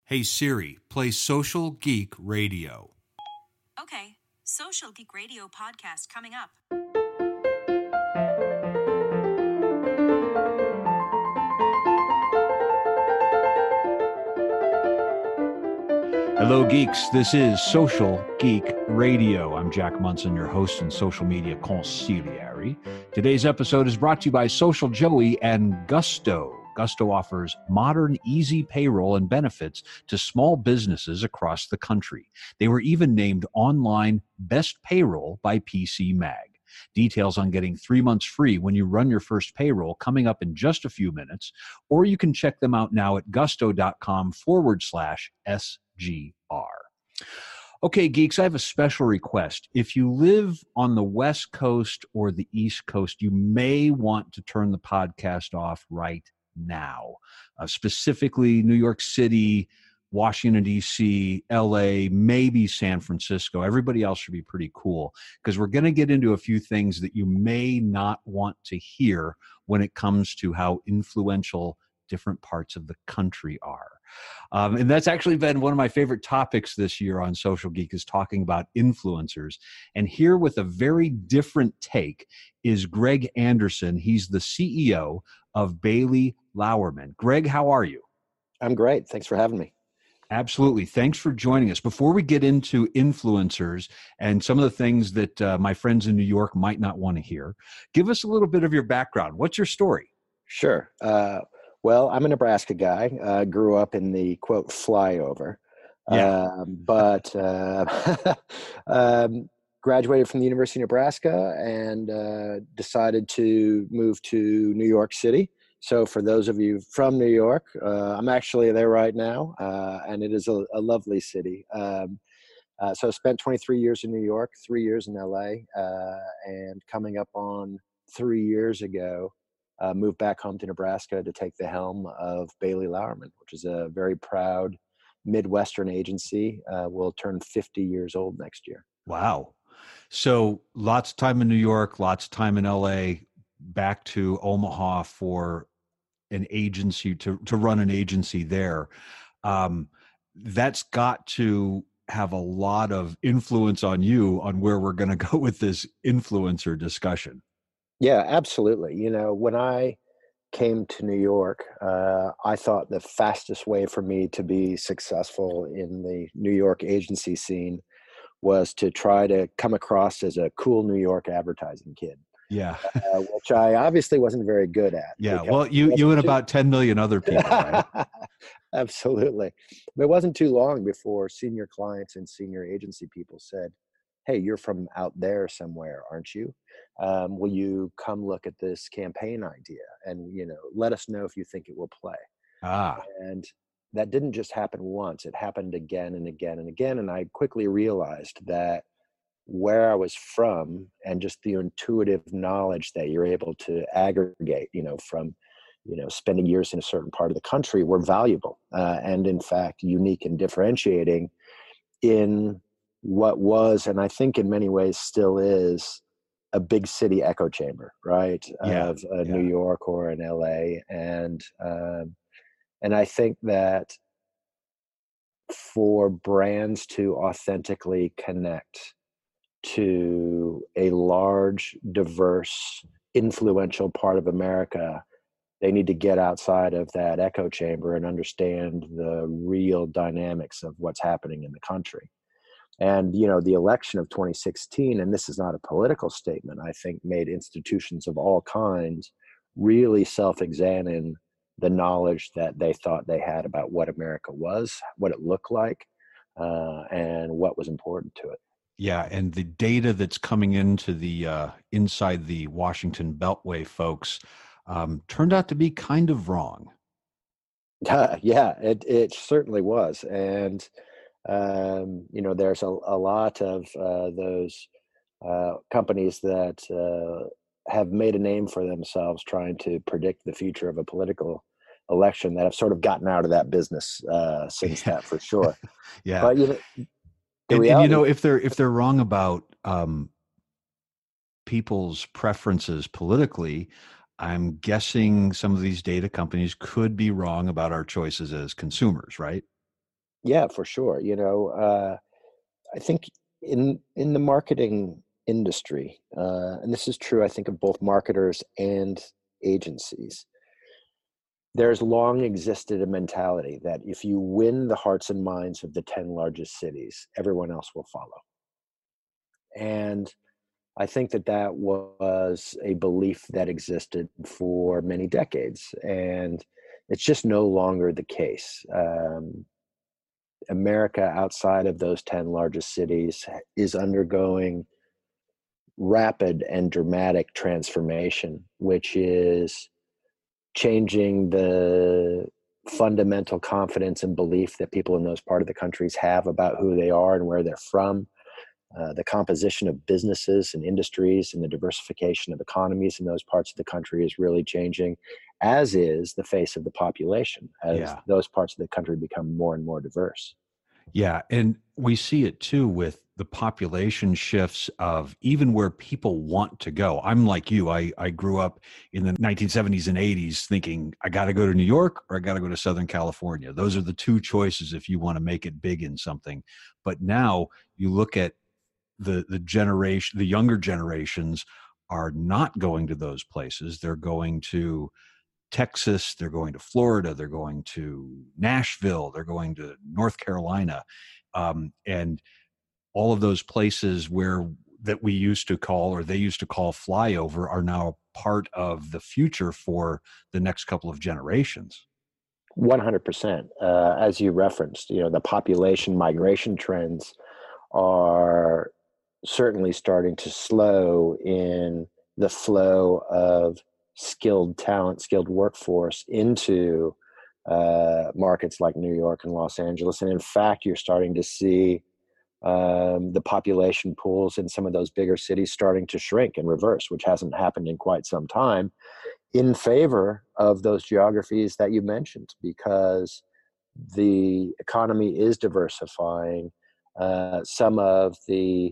Hey Siri, play Social Geek Radio. Okay, Social Geek Radio podcast coming up. Hello, geeks. This is Social Geek Radio. I'm Jack Munson, your host and social media consigliere. Today's episode is brought to you by Social Joey and Gusto. Gusto offers modern, easy payroll and benefits to small businesses across the country. They were even named online Best Payroll by PC Mag. Details on getting 3 months free when you run your first payroll coming up in just a few minutes, or you can check them out now at gusto.com/SGR. Okay, geeks, I have a special request. If you live on the West Coast or the East Coast, you may want to turn the podcast off right now. Specifically, New York City, Washington, D.C., L.A., maybe San Francisco. Everybody else should be pretty cool because we're going to get into a few things that you may not want to hear when it comes to how influential different parts of the country are. And that's actually been one of my favorite topics this year on Social Geek is talking about influencers. And here with a very different take is Greg Anderson. He's the CEO of Bailey Lauerman. Greg, how are you? I'm great. Thanks for having me. Absolutely. Thanks for joining us. Before we get into influencers and some of the things that my friends in New York might not want to hear, give us a little bit of your background. What's your story? Sure. Well, I'm a Nebraska guy. Grew up in the, quote, flyover. Yeah. But graduated from the University of Nebraska and decided to move to New York City. So for those of you from New York, I'm actually there right now, and it is a lovely city. So I spent 23 years in New York, 3 years in LA, and coming up on 3 years ago, moved back home to Nebraska to take the helm of Bailey Lauerman, which is a very proud Midwestern agency. Will turn 50 years old next year. Wow. So lots of time in New York, lots of time in LA, back to Omaha for an agency to run an agency there. That's got to have a lot of influence on you on where we're going to go with this influencer discussion. Yeah, absolutely. You know, when I came to New York, I thought the fastest way for me to be successful in the New York agency scene was to try to come across as a cool New York advertising kid. Yeah. Which I obviously wasn't very good at. Yeah. Well, you and about 10 million other people, right? Absolutely. But it wasn't too long before senior clients and senior agency people said, "Hey, you're from out there somewhere, aren't you? Will you come look at this campaign idea and, let us know if you think it will play?" And that didn't just happen once. It happened again and again and again. And I quickly realized that where I was from and just the intuitive knowledge that you're able to aggregate, from, spending years in a certain part of the country were valuable and in fact, unique and differentiating in what was, and I think in many ways still is, a big city echo chamber, right? Yeah. Of New York or an LA. And I think that for brands to authentically connect to a large, diverse, influential part of America, they need to get outside of that echo chamber and understand the real dynamics of what's happening in the country. And, the election of 2016, and this is not a political statement, I think made institutions of all kinds really self-examine the knowledge that they thought they had about what America was, what it looked like, and what was important to it. Yeah, and the data that's coming into the inside the Washington Beltway folks turned out to be kind of wrong. Yeah, it certainly was. And, there's a lot of those companies that have made a name for themselves trying to predict the future of a political election that have sort of gotten out of that business since that, for sure. Yeah. But, and if they're wrong about people's preferences politically, I'm guessing some of these data companies could be wrong about our choices as consumers, right? Yeah, for sure. I think in the marketing industry, and this is true, I think, of both marketers and agencies, there's long existed a mentality that if you win the hearts and minds of the 10 largest cities, everyone else will follow. And I think that that was a belief that existed for many decades, and it's just no longer the case. America outside of those 10 largest cities is undergoing rapid and dramatic transformation, which is changing the fundamental confidence and belief that people in those part of the countries have about who they are and where they're from. The composition of businesses and industries and the diversification of economies in those parts of the country is really changing, as is the face of the population, as Yeah. those parts of the country become more and more diverse. Yeah. And we see it too with the population shifts of even where people want to go. I'm like you. I grew up in the 1970s and 80s thinking I got to go to New York or I got to go to Southern California. Those are the two choices if you want to make it big in something. But now you look at the younger generations are not going to those places. They're going to Texas, they're going to Florida, they're going to Nashville, they're going to North Carolina, and all of those places where that we used to call or they used to call flyover are now part of the future for the next couple of generations. 100%. As you referenced, the population migration trends are certainly starting to slow in the flow of skilled talent, skilled workforce into markets like New York and Los Angeles. And in fact, you're starting to see the population pools in some of those bigger cities starting to shrink and reverse, which hasn't happened in quite some time, in favor of those geographies that you mentioned, because the economy is diversifying. Some of the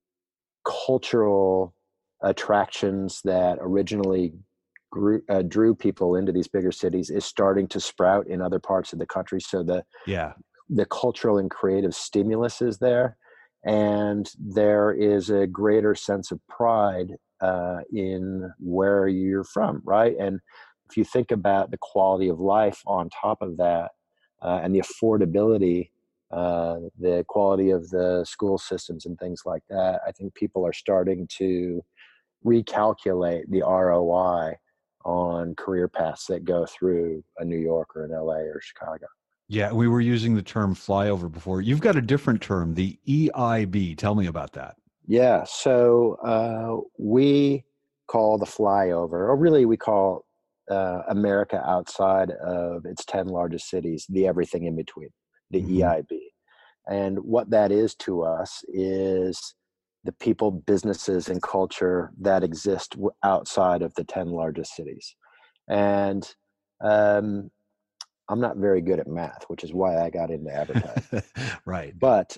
cultural attractions that originally drew people into these bigger cities is starting to sprout in other parts of the country. So Yeah. the cultural and creative stimulus is there, and there is a greater sense of pride in where you're from, right? And if you think about the quality of life on top of that, and the affordability, the quality of the school systems and things like that, I think people are starting to recalculate the ROI on career paths that go through a New York or an LA or Chicago. Yeah, we were using the term flyover before. You've got a different term, the EIB. Tell me about that. Yeah, so we call the flyover, or really we call America outside of its 10 largest cities, the everything in between, the Mm-hmm. EIB. And what that is to us is the people, businesses, and culture that exist outside of the 10 largest cities. And um, I'm not very good at math, which is why I got into advertising. Right. But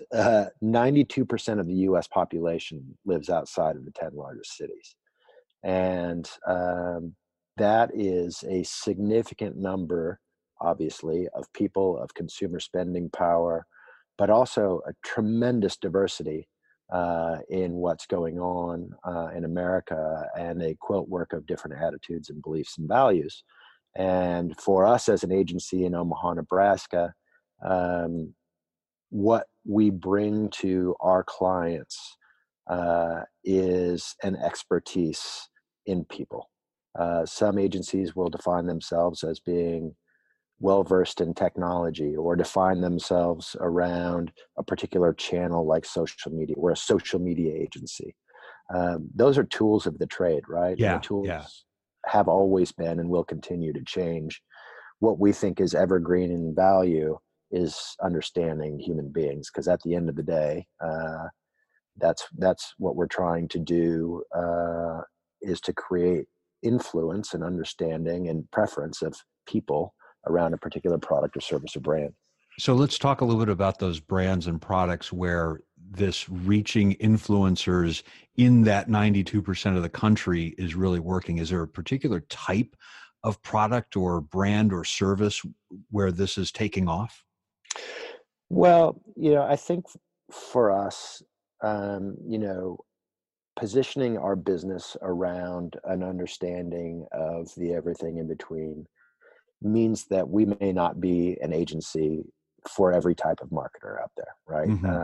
92% of the US population lives outside of the 10 largest cities. And that is a significant number, obviously, of people, of consumer spending power, but also a tremendous diversity in what's going on in America, and a quilt work of different attitudes and beliefs and values. And for us as an agency in Omaha, Nebraska, um, what we bring to our clients is an expertise in people. Some agencies will define themselves as being well versed in technology, or define themselves around a particular channel like social media. We're a social media agency. Those are tools of the trade, right? And the Yeah. Yeah. tools have always been and will continue to change. What we think is evergreen in value is understanding human beings, because at the end of the day, that's what we're trying to do, is to create influence and understanding and preference of people around a particular product or service or brand. So let's talk a little bit about those brands and products where this reaching influencers in that 92% of the country is really working. Is there a particular type of product or brand or service where this is taking off? Well, I think for us, positioning our business around an understanding of the everything in between means that we may not be an agency for every type of marketer out there, right? Hmm.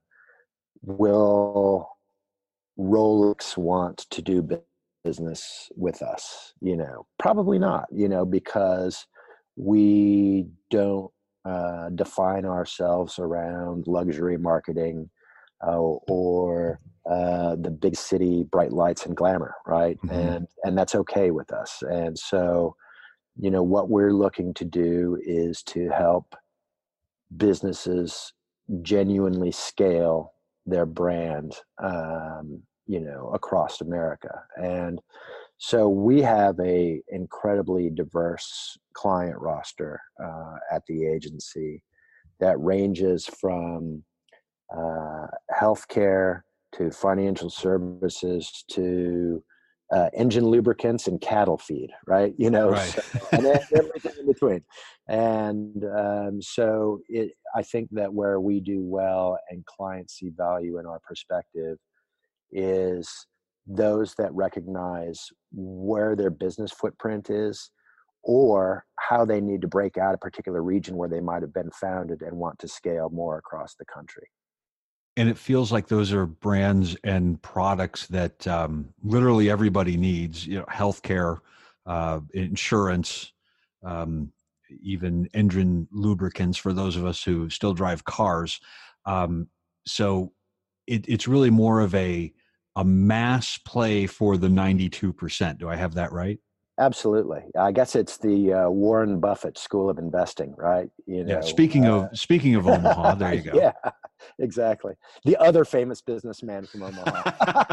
Will Rolex want to do business with us? Probably not, because we don't define ourselves around luxury marketing or the big city bright lights and glamour, right? Hmm. And that's okay with us. And so, what we're looking to do is to help businesses genuinely scale their brand, across America. And so we have a incredibly diverse client roster at the agency that ranges from healthcare to financial services to engine lubricants and cattle feed, right? Right. So, and then everything in between. And I think that where we do well and clients see value in our perspective is those that recognize where their business footprint is or how they need to break out a particular region where they might have been founded and want to scale more across the country. And it feels like those are brands and products that literally everybody needs. Healthcare, insurance, um, even engine lubricants for those of us who still drive cars. So it's really more of a mass play for the 92%. Do I have that right? Absolutely. I guess it's the Warren Buffett School of Investing, right? Yeah. Speaking of Omaha, there you go. Yeah, exactly. The other famous businessman from Omaha.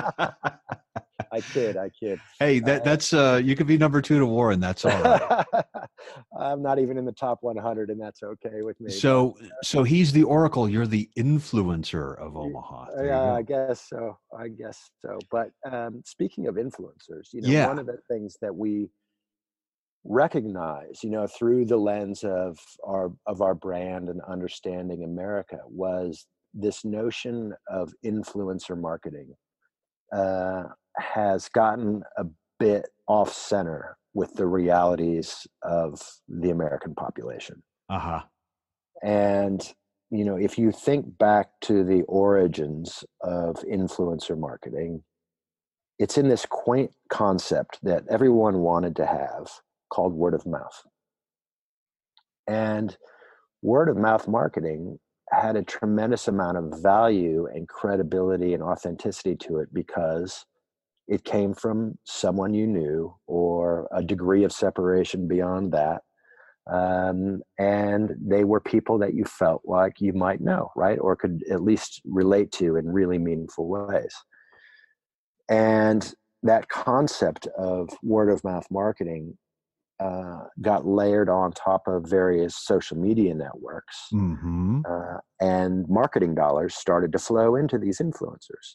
I kid. Hey, Uh, that's you could be number two to Warren. That's all right. I'm not even in the top 100, and that's okay with me. But So he's the oracle. You're the influencer of Omaha. There you yeah, I go. guess so. But speaking of influencers, one Yeah. of the things that we recognize, through the lens of our brand and understanding America was this notion of influencer marketing uh, has gotten a bit off center with the realities of the American population. Uh-huh. And if you think back to the origins of influencer marketing, it's in this quaint concept that everyone wanted to have called word of mouth. And word of mouth marketing had a tremendous amount of value and credibility and authenticity to it because it came from someone you knew or a degree of separation beyond that. And they were people that you felt like you might know, right? Or could at least relate to in really meaningful ways. And that concept of word of mouth marketing got layered on top of various social media networks, Mm-hmm. and marketing dollars started to flow into these influencers.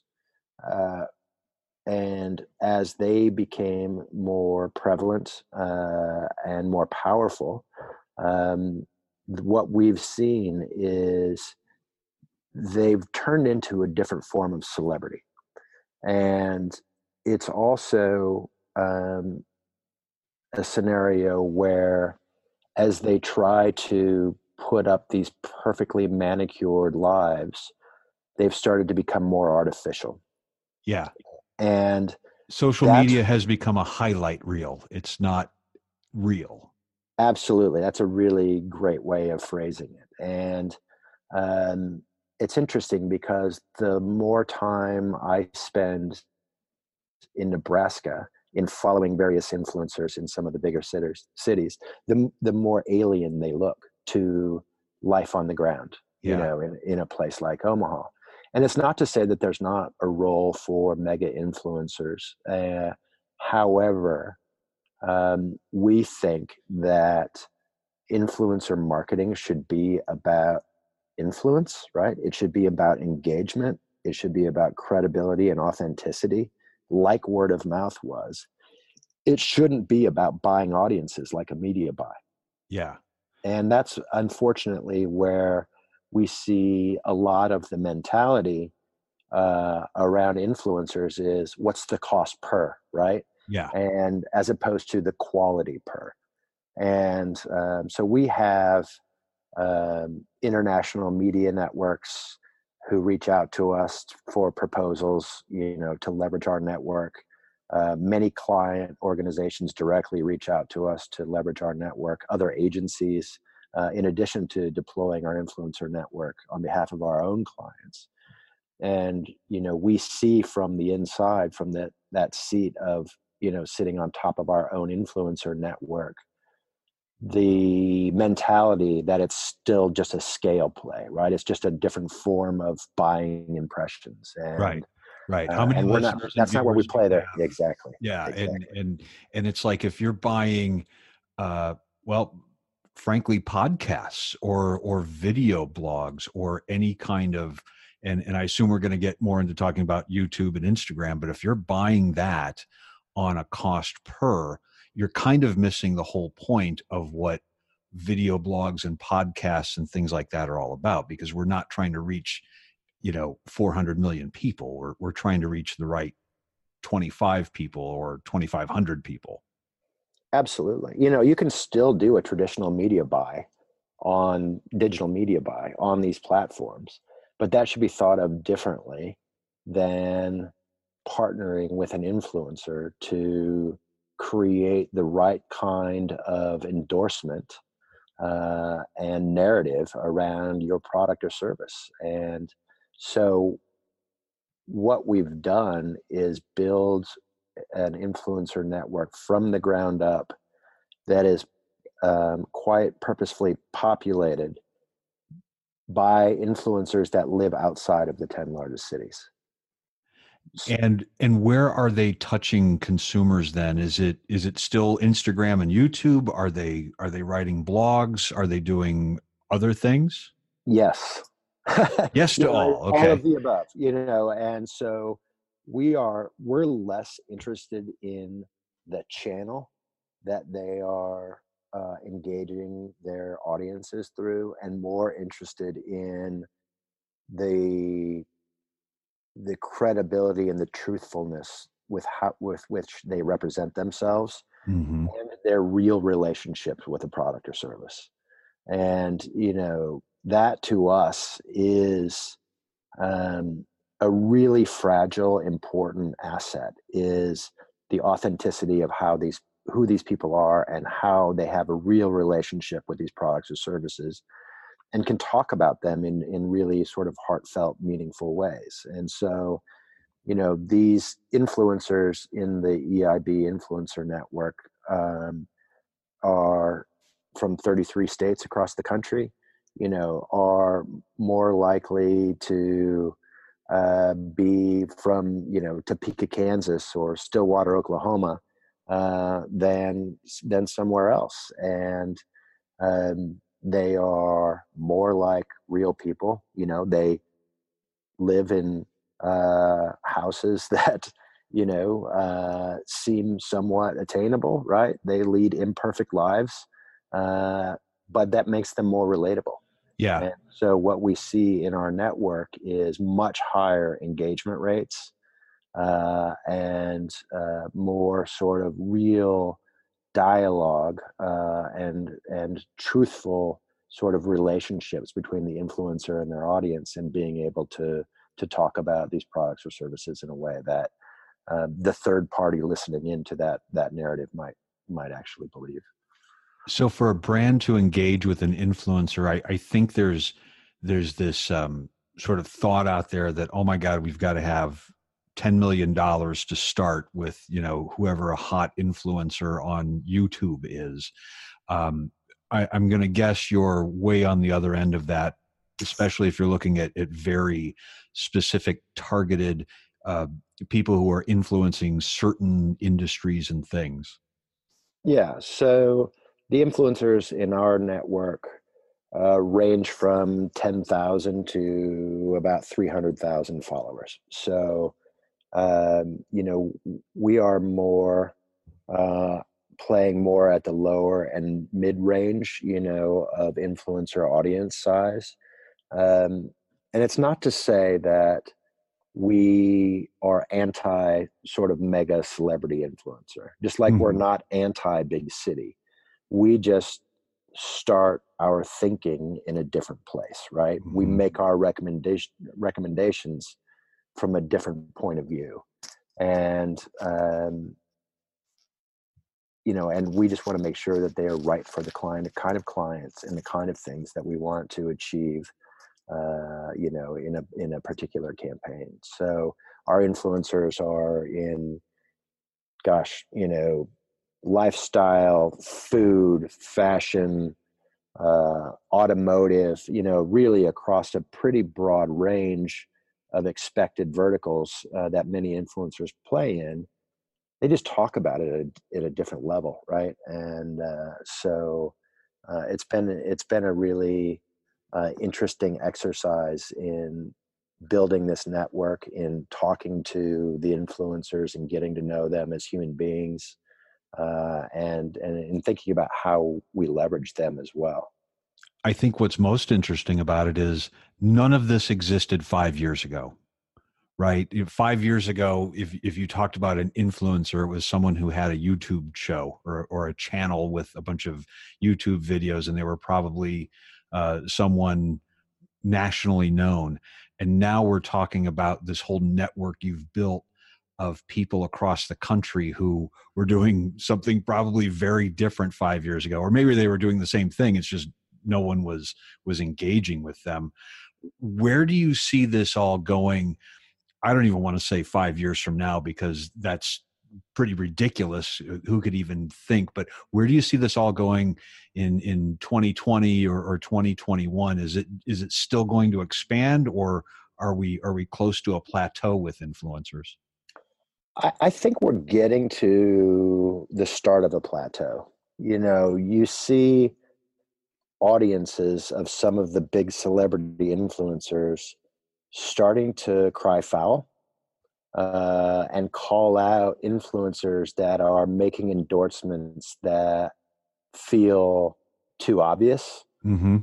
And as they became more prevalent and more powerful, what we've seen is they've turned into a different form of celebrity. And it's also a scenario where, as they try to put up these perfectly manicured lives, they've started to become more artificial. Yeah. And Social that's media has become a highlight reel. It's not real. absolutely, that's a really great way of phrasing it. And um, it's interesting because the more time I spend in Nebraska in following various influencers in some of the bigger cities, the more alien they look to life on the ground, Yeah. in a place like Omaha. And it's not to say that there's not a role for mega influencers. However, we think that influencer marketing should be about influence, right? It should be about engagement. It should be about credibility and authenticity, like word of mouth was. It shouldn't be about buying audiences like a media buy. Yeah. And that's unfortunately where we see a lot of the mentality around influencers is what's the cost per, right? Yeah. And as opposed to the quality per. And so we have international media networks who reach out to us for proposals, to leverage our network. Many client organizations directly reach out to us to leverage our network. Other agencies, in addition to deploying our influencer network on behalf of our own clients. And, we see from the inside, from that seat of, sitting on top of our own influencer network, the mentality that it's still just a scale play, right? It's just a different form of buying impressions. And, right. How many and we're not, listeners and that's not where we viewers do play you there. have? Exactly. Yeah. Exactly. And it's like, if you're buying, well, frankly, podcasts or video blogs or any kind of, and I assume we're going to get more into talking about YouTube and Instagram, but if you're buying that on a cost per, you're kind of missing the whole point of what video blogs and podcasts and things like that are all about, because we're not trying to reach, 400 million people. We're trying to reach the right 25 people or 2,500 people. Absolutely. You can still do a traditional media buy on digital media buy on these platforms, but that should be thought of differently than partnering with an influencer to create the right kind of endorsement and narrative around your product or service. And so what we've done is build an influencer network from the ground up that is quite purposefully populated by influencers that live outside of the 10 largest cities. And where are they touching consumers then? Is it still Instagram and YouTube? Are they writing blogs? Are they doing other things? Yes. Yes to all. Okay. All of the above, and so we're less interested in the channel that they are engaging their audiences through, and more interested in the credibility and the truthfulness with which they represent themselves Mm-hmm. and their real relationships with a product or service. And that to us is a really fragile, important asset, is the authenticity of who these people are and how they have a real relationship with these products or services, and can talk about them in really sort of heartfelt, meaningful ways. And so, these influencers in the EIB influencer network are from 33 states across the country, are more likely to be from, Topeka, Kansas, or Stillwater, Oklahoma, than somewhere else. And they are more like real people. They live in houses that seem somewhat attainable, right? They lead imperfect lives, but that makes them more relatable. Yeah. And so what we see in our network is much higher engagement rates and more sort of real dialogue and truthful sort of relationships between the influencer and their audience, and being able to talk about these products or services in a way that the third party listening into that narrative might actually believe. So for a brand to engage with an influencer, I think there's this sort of thought out there that, oh my God, we've got to have $10 million to start with, whoever a hot influencer on YouTube is. I'm going to guess you're way on the other end of that, especially if you're looking at very specific targeted people who are influencing certain industries and things. Yeah. So the influencers in our network range from 10,000 to about 300,000 followers. So, we are more playing more at the lower and mid range, of influencer audience size. And it's not to say that we are anti sort of mega celebrity influencer, just like we're Mhm. not anti big city. We just start our thinking in a different place, right? We Mhm. make our recommendations from a different point of view. And, and we just want to make sure that they are right for the client, the kind of clients and the kind of things that we want to achieve, in a particular campaign. So our influencers are in, lifestyle, food, fashion, automotive, really across a pretty broad range of expected verticals that many influencers play in. They just talk about it at a different level, right? And it's been a really interesting exercise in building this network, in talking to the influencers and getting to know them as human beings, and in thinking about how we leverage them as well. I think what's most interesting about it is none of this existed 5 years ago, right? 5 years ago, if you talked about an influencer, it was someone who had a YouTube show or a channel with a bunch of YouTube videos, and they were probably someone nationally known. And now we're talking about this whole network you've built of people across the country who were doing something probably very different 5 years ago, or maybe they were doing the same thing. It's just no one was engaging with them. Where do you see this all going? I don't even want to say 5 years from now, because that's pretty ridiculous. Who could even think? But where do you see this all going in 2020 or 2021? Is it still going to expand, or are we close to a plateau with influencers? I think we're getting to the start of a plateau. You see audiences of some of the big celebrity influencers starting to cry foul, and call out influencers that are making endorsements that feel too obvious, Mm-hmm.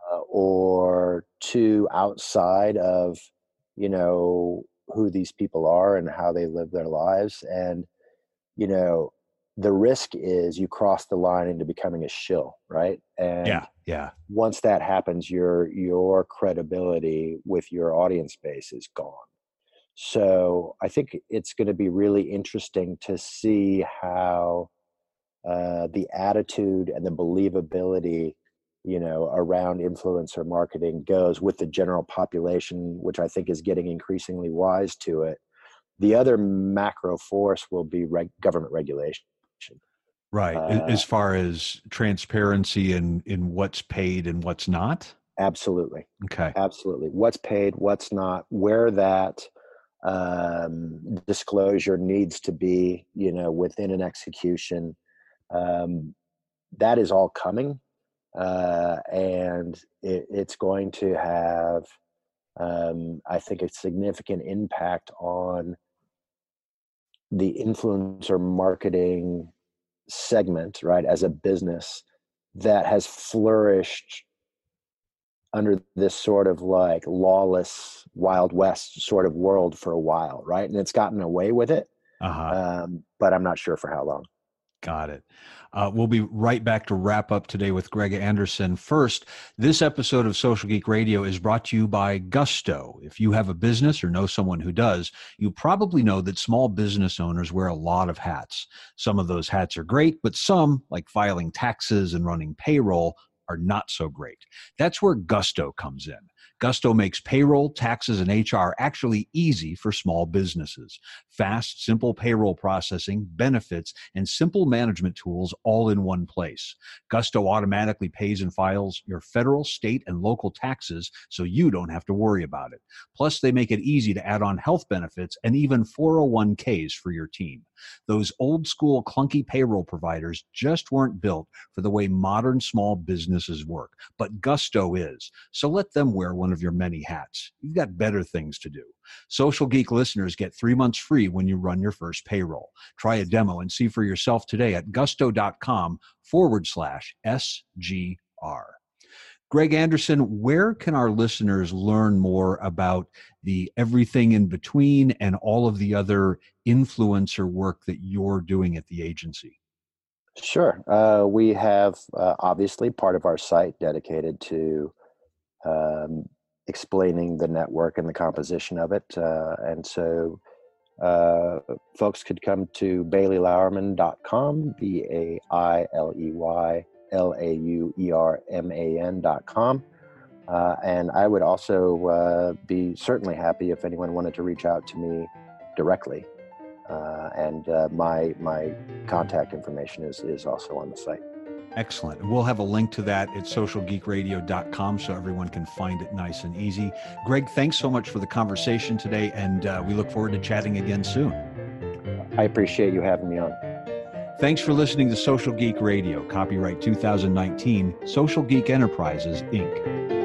or too outside of you know who these people are and how they live their lives. And you know the risk is you cross the line into becoming a shill, right? And Yeah, yeah. once that happens, your credibility with your audience base is gone. So I think it's going to be really interesting to see how the attitude and the believability, around influencer marketing goes with the general population, which I think is getting increasingly wise to it. The other macro force will be government regulation. Right. Uh, As far as transparency in what's paid and what's not. Absolutely. Okay. Absolutely. What's paid, what's not, where that disclosure needs to be, within an execution. Um, that is all coming. And it's going to have, I think, a significant impact on the influencer marketing segment, right, as a business that has flourished under this sort of like lawless Wild West sort of world for a while, right? And it's gotten away with it, Uh-huh. but I'm not sure for how long. Got it. We'll be right back to wrap up today with Greg Anderson. First, this episode of Social Geek Radio is brought to you by Gusto. If you have a business or know someone who does, you probably know that small business owners wear a lot of hats. Some of those hats are great, but some, like filing taxes and running payroll, are not so great. That's where Gusto comes in. Gusto makes payroll, taxes, and HR actually easy for small businesses. Fast, simple payroll processing, benefits, and simple management tools all in one place. Gusto automatically pays and files your federal, state, and local taxes so you don't have to worry about it. Plus, they make it easy to add on health benefits and even 401ks for your team. Those old school clunky payroll providers just weren't built for the way modern small businesses work, but Gusto is. So let them wear one of your many hats. You've got better things to do. Social Geek listeners get 3 months free when you run your first payroll. Try a demo and see for yourself today at gusto.com/SGR. Greg Anderson, where can our listeners learn more about the everything in between and all of the other influencer work that you're doing at the agency? Sure. We have obviously part of our site dedicated to explaining the network and the composition of it. And so folks could come to BaileyLauerman.com, BaileyLauerman.com. And I would also be certainly happy if anyone wanted to reach out to me directly. And my contact information is also on the site. Excellent. We'll have a link to that at socialgeekradio.com so everyone can find it nice and easy. Greg, thanks so much for the conversation today, and we look forward to chatting again soon. I appreciate you having me on. Thanks for listening to Social Geek Radio, copyright 2019, Social Geek Enterprises, Inc.